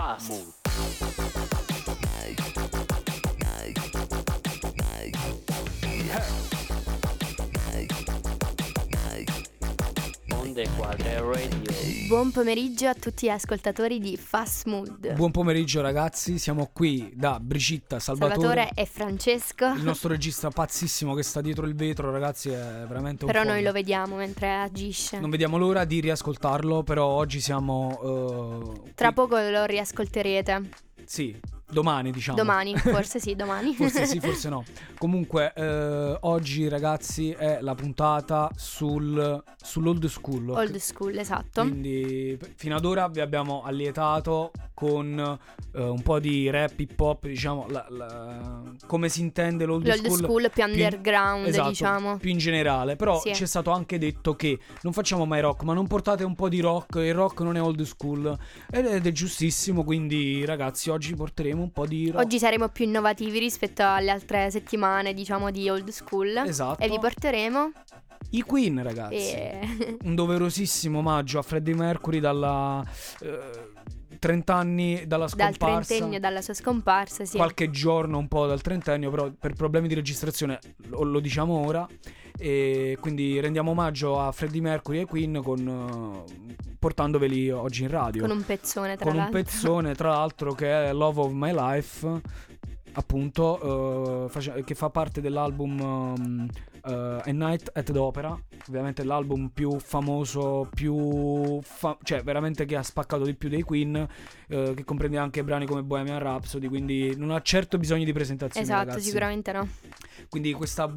Mood. Onde Quadre Radio. Buon pomeriggio a tutti gli ascoltatori di Fast Mood. Buon pomeriggio ragazzi, siamo qui da Brigitta, Salvatore e Francesco. Il nostro regista pazzissimo che sta dietro il vetro, ragazzi, è veramente un Però folle. noi lo vediamo mentre agisce. Non vediamo l'ora di riascoltarlo, però oggi siamo Tra qui. poco lo riascolterete. Sì, domani diciamo. Domani, forse sì, domani. Forse sì, forse no. Comunque oggi ragazzi è la puntata sull'old school. Old school, esatto. Quindi fino ad ora vi abbiamo allietato con un po' di rap, hip hop, diciamo come si intende l'old school più underground, esatto, diciamo. più in generale. Però sì. Ci è stato anche detto che non facciamo mai rock, ma non portate un po' di rock, il rock non è old school. Ed è giustissimo, quindi ragazzi oggi porteremo un po' di rock. Oggi saremo più innovativi rispetto alle altre settimane, diciamo, di old school. Esatto. E vi porteremo i Queen, ragazzi. Un doverosissimo omaggio a Freddie Mercury dalla 30 anni dalla scomparsa. Dal trentennio dalla sua scomparsa, sì. Qualche giorno un po' dal trentennio, però per problemi di registrazione lo diciamo ora. E quindi rendiamo omaggio a Freddie Mercury e ai Queen portandoveli oggi in radio. Con un pezzone, tra l'altro, che è Love of My Life, appunto, che fa parte dell'album A Night at the Opera, ovviamente l'album più famoso, cioè veramente che ha spaccato di più dei Queen, che comprende anche brani come Bohemian Rhapsody, quindi non ha certo bisogno di presentazioni. Esatto, ragazzi. sicuramente no. Quindi questa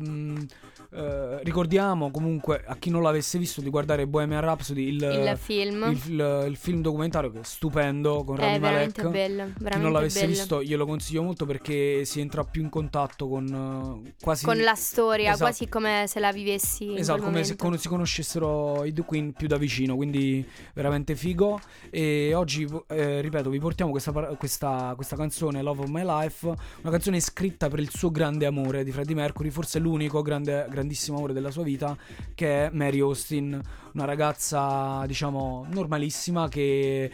ricordiamo comunque a chi non l'avesse visto di guardare Bohemian Rhapsody, il film documentario, che è stupendo, con Rami Malek. È veramente bello, veramente chi non l'avesse bello. visto glielo consiglio molto, perché si entra più in contatto con quasi con la storia, esatto. Quasi come se la vivessi. Esatto, come se si conoscessero i The Queen più da vicino, quindi veramente figo. E oggi ripeto, vi portiamo questa canzone Love of My Life, una canzone scritta per il suo grande amore di Freddie Mercury, forse l'unico grandissimo amore della sua vita, che è Mary Austin, una ragazza diciamo normalissima che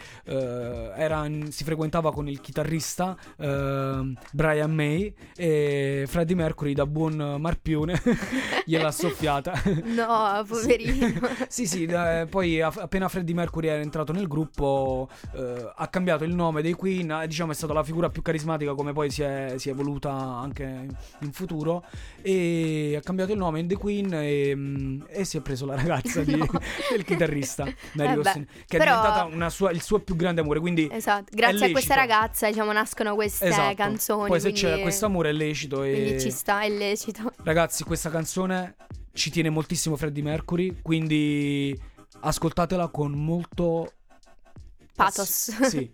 si frequentava con il chitarrista Brian May, e Freddie Mercury, da buon marpione, gliel'ha soffiata. No, poverino. Sì, poi appena Freddie Mercury era entrato nel gruppo ha cambiato il nome dei Queen, diciamo è stata la figura più carismatica, come poi si è evoluta anche in futuro, e ha cambiato il nome in The Queen e si è preso la ragazza del chitarrista Mary Austin, che è diventata il suo più grande amore, quindi esatto, grazie a questa ragazza diciamo nascono queste canzoni, poi se c'è questo amore è lecito, quindi ci sta, è lecito. Ragazzi, questa canzone ci tiene moltissimo Freddie Mercury, quindi ascoltatela con molto pathos. Sì.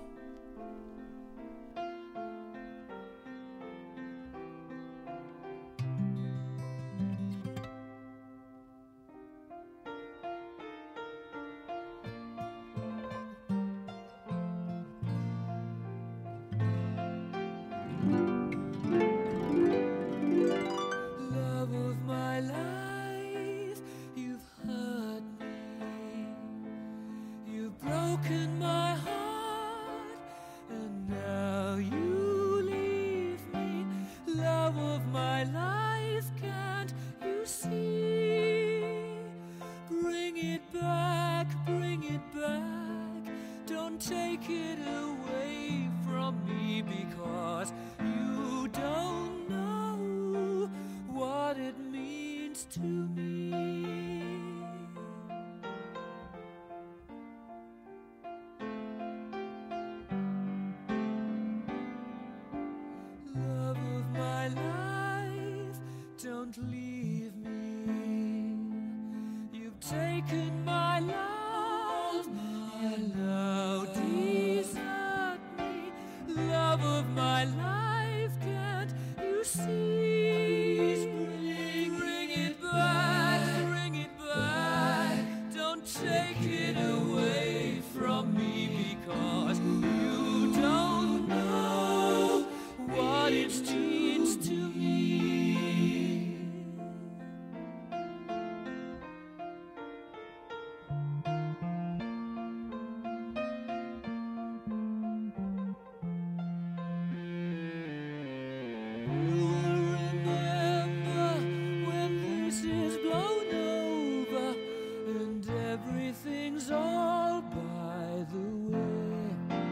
Taken my love, and now desert me, love of my things all by the way.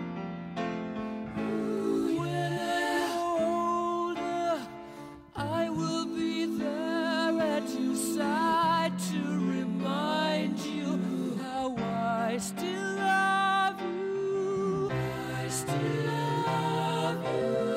When I'm older, I will be there at your side to remind you how I still love you. I still love you.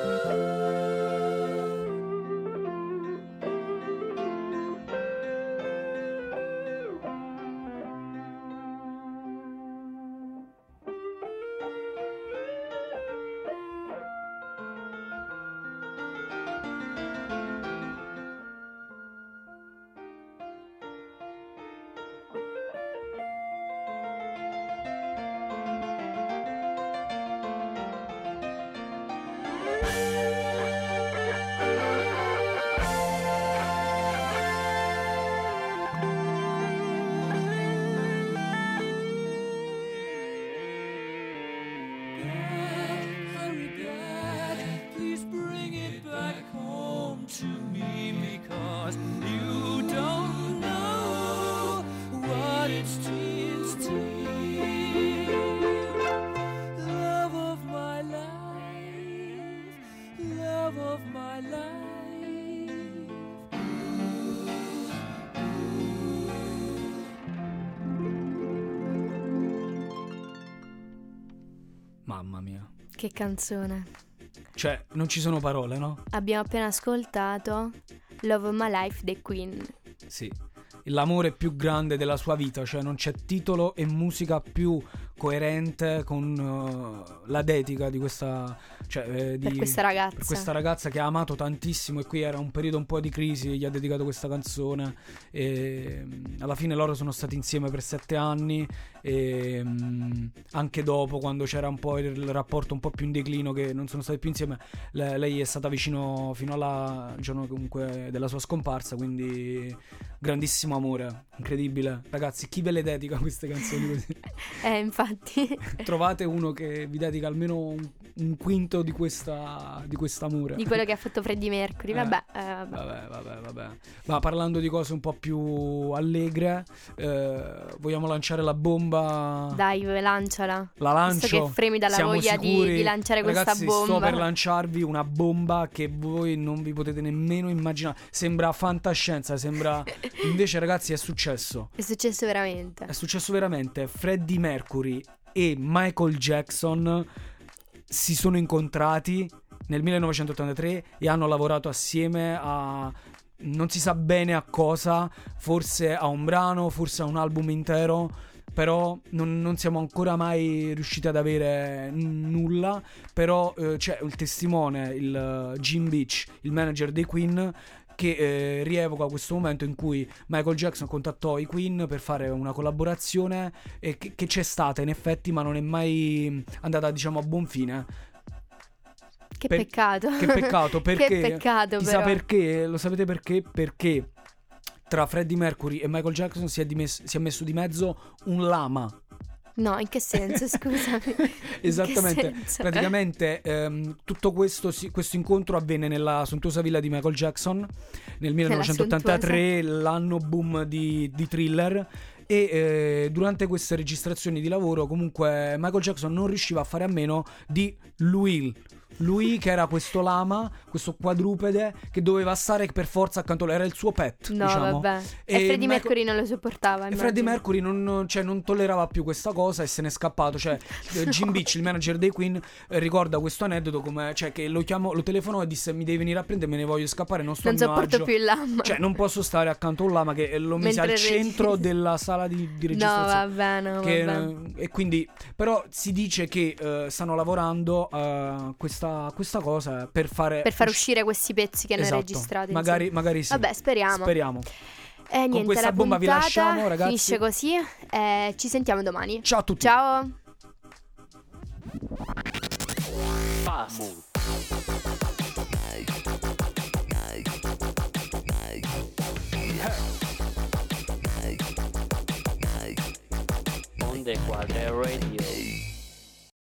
Mamma mia. Che canzone. Cioè, non ci sono parole, no? Abbiamo appena ascoltato Love of My Life dei Queen. Sì. L'amore più grande della sua vita, cioè non c'è titolo e musica più coerente con la dedica di questa, cioè, per questa ragazza. Per questa ragazza che ha amato tantissimo, e qui era un periodo un po' di crisi, gli ha dedicato questa canzone e alla fine loro sono stati insieme per 7 anni e anche dopo, quando c'era un po' il rapporto un po' più in declino, che non sono stati più insieme, lei è stata vicino fino al giorno comunque della sua scomparsa, quindi grandissimo amore, incredibile. Ragazzi, chi ve le dedica queste canzoni così? Infatti. Trovate uno che vi dedica almeno un quinto di questa amore. Di quello che ha fatto Freddie Mercury. Vabbè. Ma parlando di cose un po' più allegre, vogliamo lanciare la bomba? Dai, lanciala. La lancio. Visto che fremi dalla Siamo voglia di lanciare Ragazzi, questa bomba. sto per lanciarvi una bomba che voi non vi potete nemmeno immaginare. Sembra fantascienza, sembra... Invece, ragazzi, è successo. È successo veramente. È successo veramente. Freddie Mercury e Michael Jackson si sono incontrati nel 1983 e hanno lavorato assieme a non si sa bene a cosa, forse a un brano, forse a un album intero, però non siamo ancora mai riusciti ad avere nulla. Però c'è il testimone, il Jim Beach, il manager dei Queen, che rievoca questo momento in cui Michael Jackson contattò i Queen per fare una collaborazione e che c'è stata in effetti, ma non è mai andata, diciamo, a buon fine. Che peccato. Che peccato, perché che peccato, chissà però. perché, lo sapete perché? Perché tra Freddie Mercury e Michael Jackson si è messo di mezzo un lama. No, in che senso, scusami? Esattamente. In che senso? Praticamente tutto questo incontro avvenne nella sontuosa villa di Michael Jackson nel 1983, l'anno boom di Thriller. E durante queste registrazioni di lavoro, comunque, Michael Jackson non riusciva a fare a meno di lui, che era questo lama, questo quadrupede che doveva stare per forza accanto a lui, era il suo pet, no, diciamo. Vabbè. E Freddie Mercury non lo sopportava. E Freddie Mercury non tollerava più questa cosa e se n'è scappato. Cioè, Jim Beach, il manager dei Queen, ricorda questo aneddoto come, cioè, che lo telefonò e disse: mi devi venire a prendere, me ne voglio scappare, non sopporto più il lama. Cioè, non posso stare accanto a un lama, che lo mise al centro della sala di registrazione. No, vabbè. E quindi, però, si dice che stanno lavorando a questa cosa per fare uscire questi pezzi che hanno registrato. Magari sì. Vabbè, speriamo. E niente, con questa la bomba vi lasciamo, ragazzi. Finisce così. Ci sentiamo domani. Ciao a tutti. Ciao. Onde Quadre Radio.